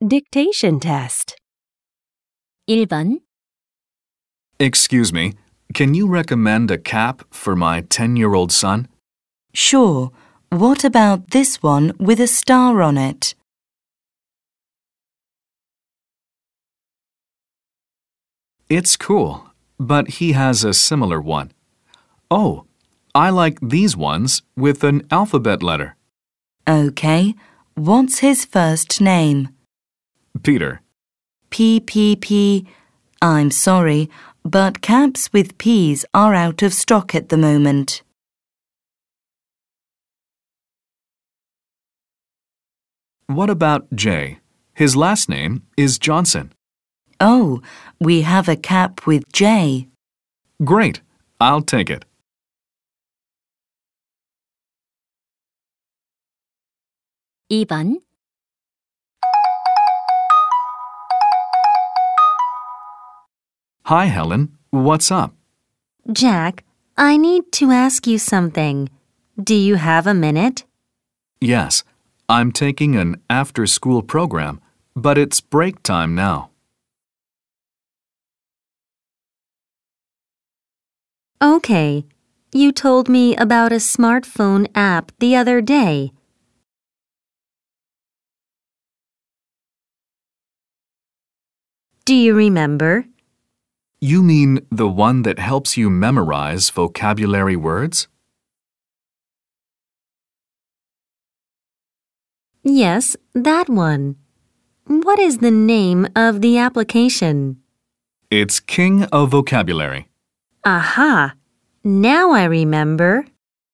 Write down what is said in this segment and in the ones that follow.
Dictation test. 1번. Excuse me, can you recommend a cap for my 10-year-old son? Sure. What about this one with a star on it? It's cool, but he has a similar one. Oh, I like these ones with an alphabet letter. Okay. What's his first name? Peter. P. I'm sorry, but caps with P's are out of stock at the moment. What about J? His last name is Johnson. Oh, we have a cap with J. Great, I'll take it. 2번. Hi, Helen. What's up? Jack, I need to ask you something. Do you have a minute? Yes, I'm taking an after-school program, but it's break time now. Okay. You told me about a smartphone app the other day. Do you remember? You mean the one that helps you memorize vocabulary words? Yes, that one. What is the name of the application? It's King of Vocabulary. Aha! Now I remember.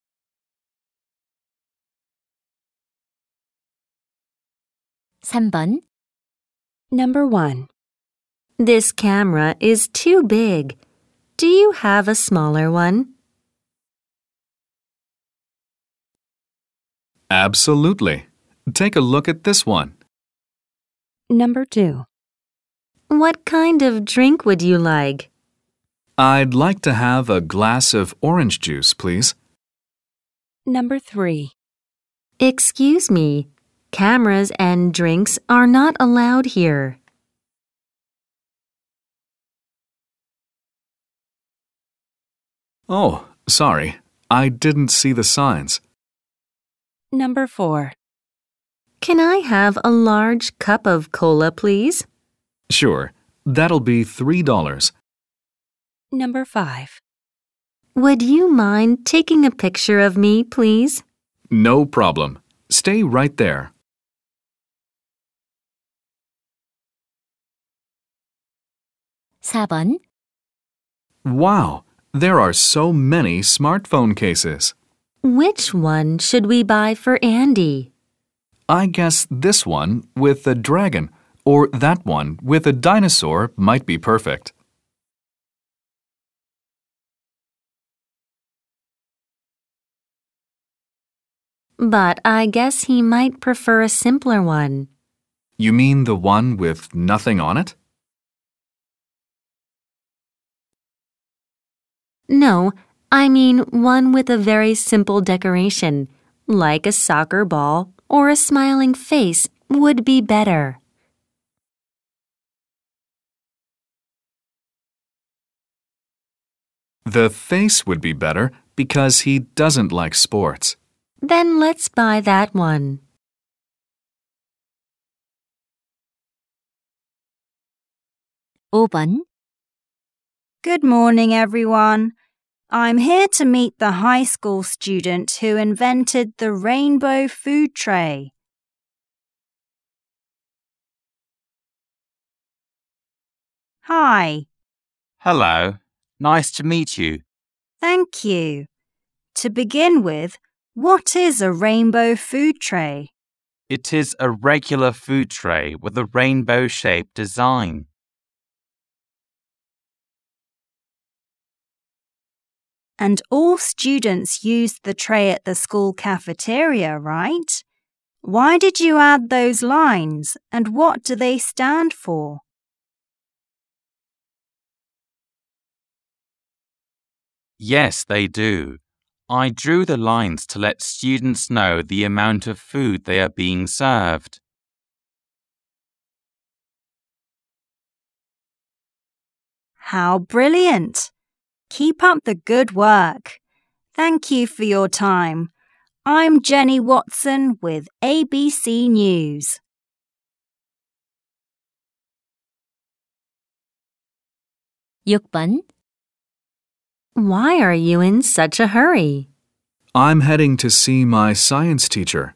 3번. Number 1. This camera is too big. Do you have a smaller one? Absolutely. Take a look at this one. Number 2. What kind of drink would you like? I'd like to have a glass of orange juice, please. Number 3. Excuse me, cameras and drinks are not allowed here. Oh, sorry. I didn't see the signs. Number 4. Can I have a large cup of cola, please? Sure. That'll be $3. Number 5. Would you mind taking a picture of me, please? No problem. Stay right there. 4번. Wow, there are so many smartphone cases. Which one should we buy for Andy? I guess this one with a dragon or that one with a dinosaur might be perfect. But I guess he might prefer a simpler one. You mean the one with nothing on it? No, I mean one with a very simple decoration, like a soccer ball or a smiling face would be better. The face would be better because he doesn't like sports. Then let's buy that one. 5번. Good morning, everyone. I'm here to meet the high school student who invented the rainbow food tray. Hi. Hello. Nice to meet you. Thank you. To begin with, what is a rainbow food tray? It is a regular food tray with a rainbow-shaped design. And all students use the tray at the school cafeteria, right? Why did you add those lines, and what do they stand for? Yes, they do. I drew the lines to let students know the amount of food they are being served. How brilliant! Keep up the good work. Thank you for your time. I'm Jenny Watson with ABC News. (6번) Why are you in such a hurry? I'm heading to see my science teacher.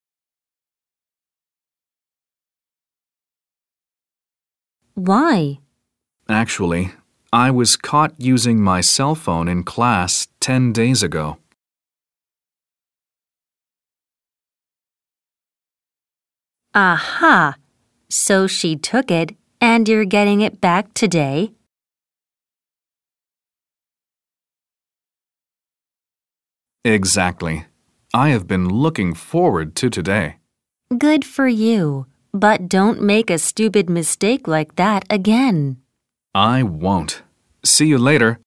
Why? Actually, I was caught using my cell phone in class 10 days ago. Aha! So she took it, and you're getting it back today? Exactly. I have been looking forward to today. Good for you, but don't make a stupid mistake like that again. I won't. See you later.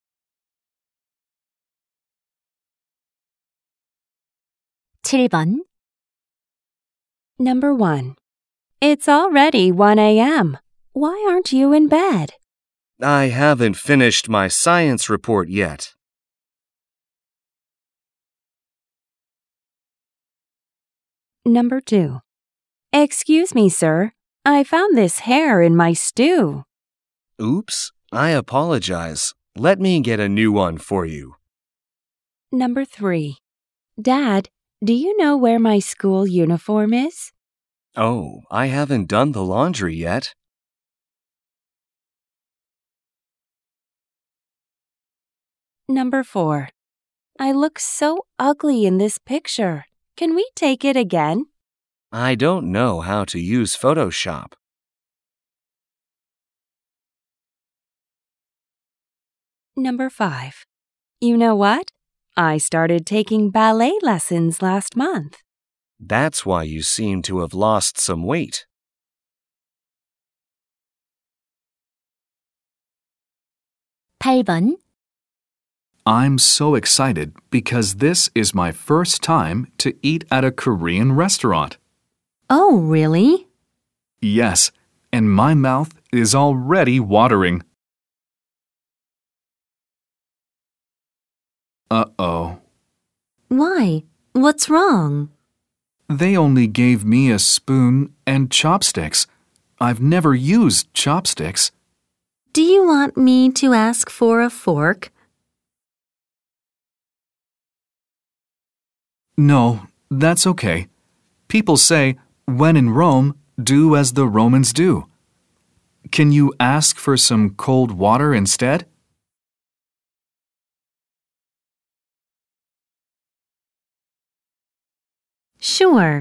(7번) Number 1. It's already 1 a.m. Why aren't you in bed? I haven't finished my science report yet. Number 2. Excuse me, sir. I found this hair in my stew. Oops, I apologize. Let me get a new one for you. Number 3. Dad, do you know where my school uniform is? Oh, I haven't done the laundry yet. Number 4. I look so ugly in this picture. Can we take it again? I don't know how to use Photoshop. Number 5. You know what? I started taking ballet lessons last month. That's why you seem to have lost some weight. (8번) I'm so excited because this is my first time to eat at a Korean restaurant. Oh, really? Yes, and my mouth is already watering. Uh-oh. Why? What's wrong? They only gave me a spoon and chopsticks. I've never used chopsticks. Do you want me to ask for a fork? No, that's okay. People say, when in Rome, do as the Romans do. Can you ask for some cold water instead? Sure.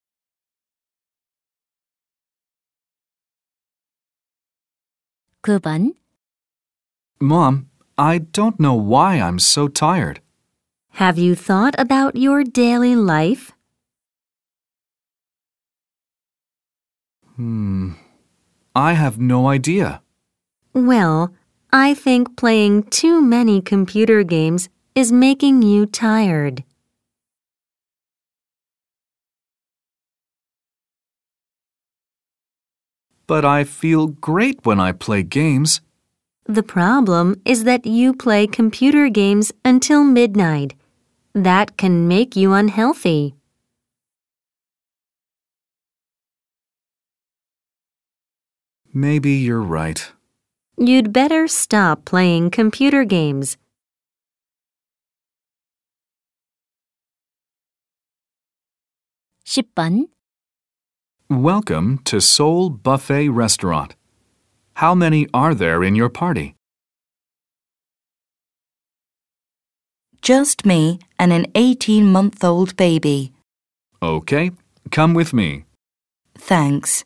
(9번) Mom, I don't know why I'm so tired. Have you thought about your daily life? I have no idea. Well, I think playing too many computer games is making you tired. But I feel great when I play games. The problem is that you play computer games until midnight. That can make you unhealthy. Maybe you're right. You'd better stop playing computer games. (10번) Welcome to Seoul Buffet Restaurant. How many are there in your party? Just me and an 18-month-old baby. Okay, come with me. Thanks.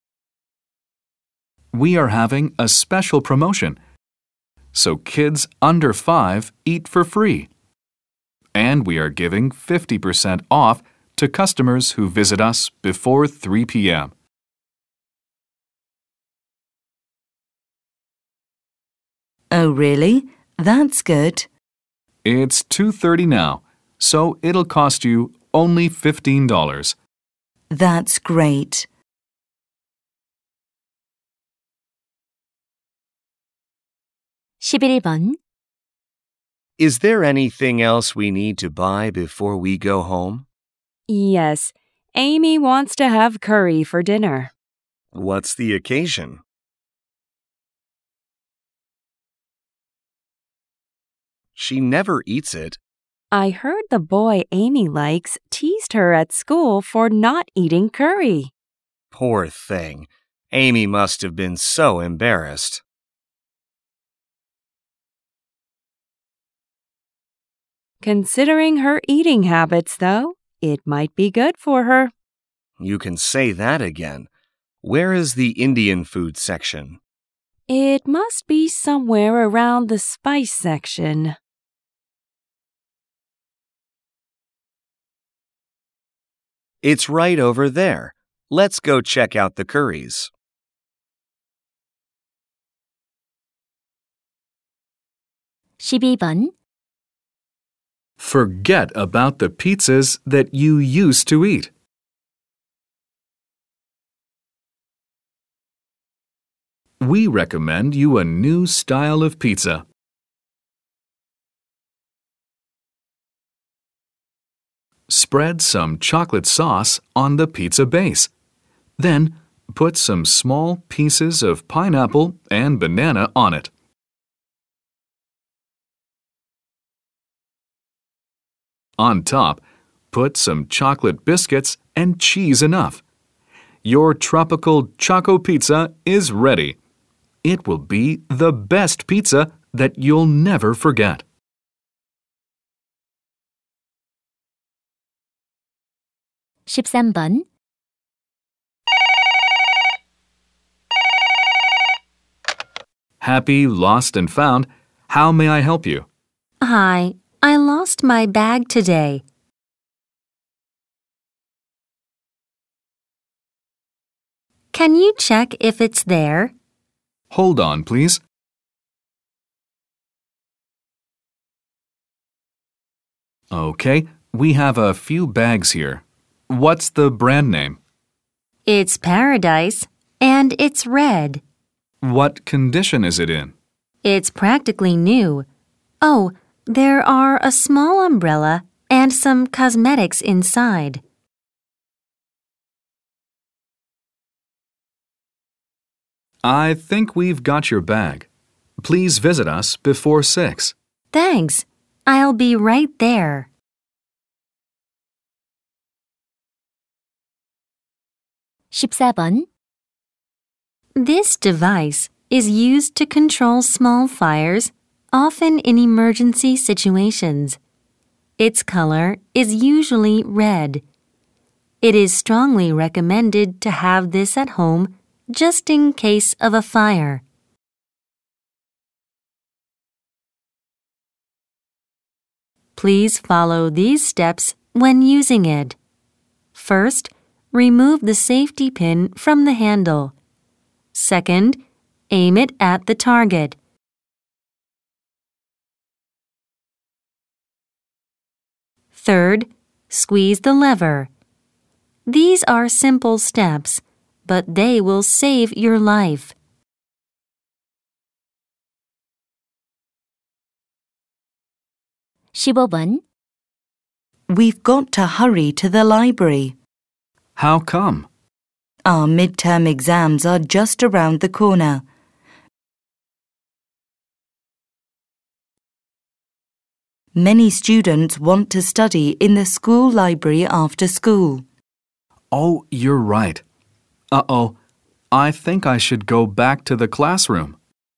We are having a special promotion. So kids under 5 eat for free. And we are giving 50% off to customers who visit us before 3 p.m. Oh, really? That's good. It's 2:30 now, so it'll cost you only $15. That's great. 11번. Is there anything else we need to buy before we go home? Yes, Amy wants to have curry for dinner. What's the occasion? She never eats it. I heard the boy Amy likes teased her at school for not eating curry. Poor thing. Amy must have been so embarrassed. Considering her eating habits, though, it might be good for her. You can say that again. Where is the Indian food section? It must be somewhere around the spice section. It's right over there. Let's go check out the curries. (12번) Forget about the pizzas that you used to eat. We recommend you a new style of pizza. Spread some chocolate sauce on the pizza base. Then, put some small pieces of pineapple and banana on it. On top, put some chocolate biscuits and cheese enough. Your tropical Choco Pizza is ready. It will be the best pizza that you'll never forget. (13번) Happy, lost, and found. How may I help you? Hi, I lost my bag today. Can you check if it's there? Hold on, please. Okay, we have a few bags here. What's the brand name? It's Paradise, and it's red. What condition is it in? It's practically new. Oh, there are a small umbrella and some cosmetics inside. I think we've got your bag. Please visit us before 6. Thanks. I'll be right there. (14번) This device is used to control small fires, often in emergency situations. Its color is usually red. It is strongly recommended to have this at home just in case of a fire. Please follow these steps when using it. First, remove the safety pin from the handle. Second, aim it at the target. Third, squeeze the lever. These are simple steps, but they will save your life. (15번) We've got to hurry to the library. How come? Our midterm exams are just around the corner. Many students want to study in the school library after school. Oh, you're right. Uh-oh, I think I should go back to the classroom.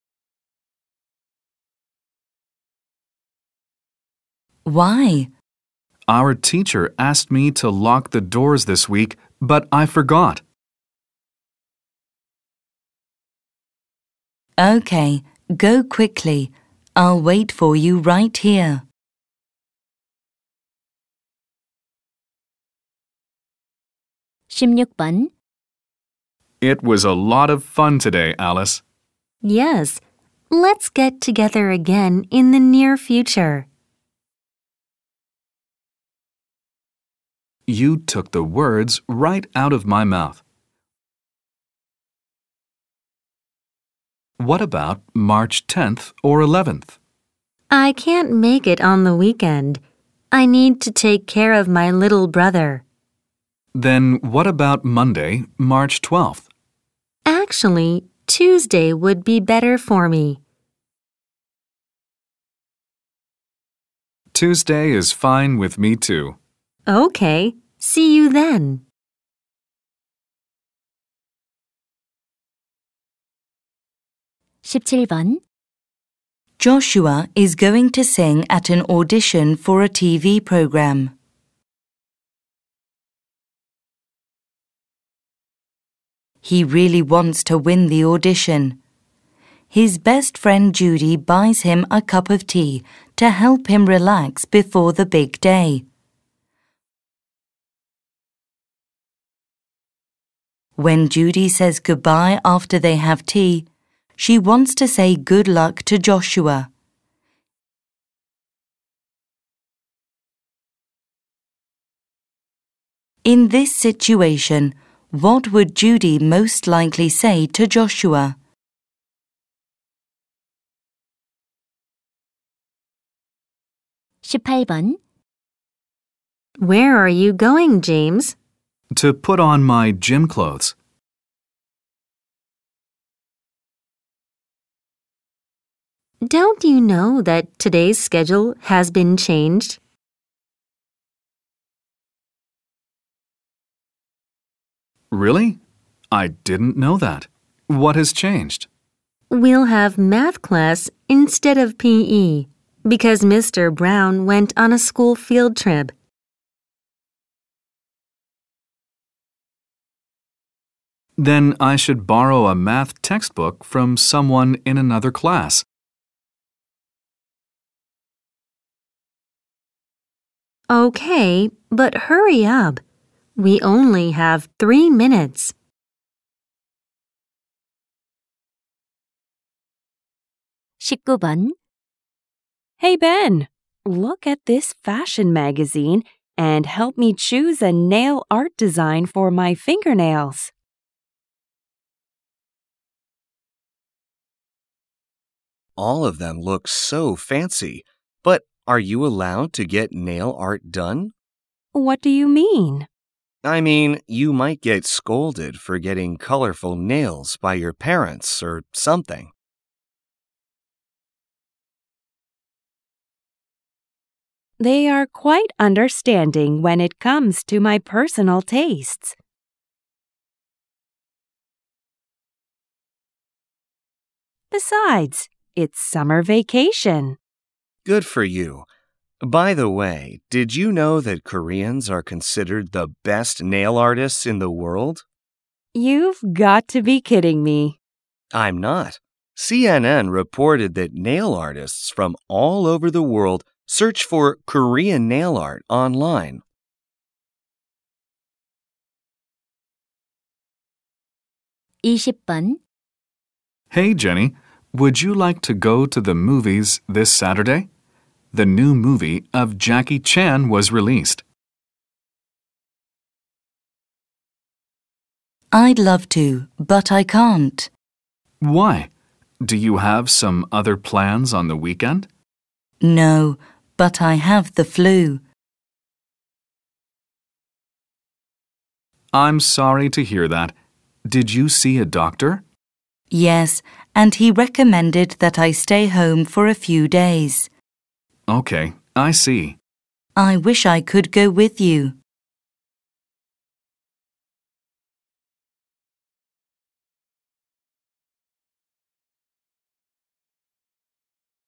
Why? Our teacher asked me to lock the doors this week, but I forgot. Okay, go quickly. I'll wait for you right here. (16번) It was a lot of fun today, Alice. Yes, let's get together again in the near future. You took the words right out of my mouth. What about March 10th or 11th? I can't make it on the weekend. I need to take care of my little brother. Then what about Monday, March 12th? Actually, Tuesday would be better for me. Tuesday is fine with me too. Okay, see you then. (17번) Joshua is going to sing at an audition for a TV program. He really wants to win the audition. His best friend Judy buys him a cup of tea to help him relax before the big day. When Judy says goodbye after they have tea, she wants to say good luck to Joshua. In this situation, what would Judy most likely say to Joshua? (18번) Where are you going, James? To put on my gym clothes. Don't you know that today's schedule has been changed? Really? I didn't know that. What has changed? We'll have math class instead of PE because Mr. Brown went on a school field trip. Then I should borrow a math textbook from someone in another class. Okay, but hurry up. We only have 3 minutes. (19번) Hey, Ben, look at this fashion magazine and help me choose a nail art design for my fingernails. All of them look so fancy, but are you allowed to get nail art done? What do you mean? I mean, you might get scolded for getting colorful nails by your parents or something. They are quite understanding when it comes to my personal tastes. Besides, it's summer vacation. Good for you. By the way, did you know that Koreans are considered the best nail artists in the world? You've got to be kidding me. I'm not. CNN reported that nail artists from all over the world search for Korean nail art online. (20번) Hey, Jenny, would you like to go to the movies this Saturday? The new movie of Jackie Chan was released. I'd love to, but I can't. Why? Do you have some other plans on the weekend? No, but I have the flu. I'm sorry to hear that. Did you see a doctor? Yes, and he recommended that I stay home for a few days. Okay, I see. I wish I could go with you.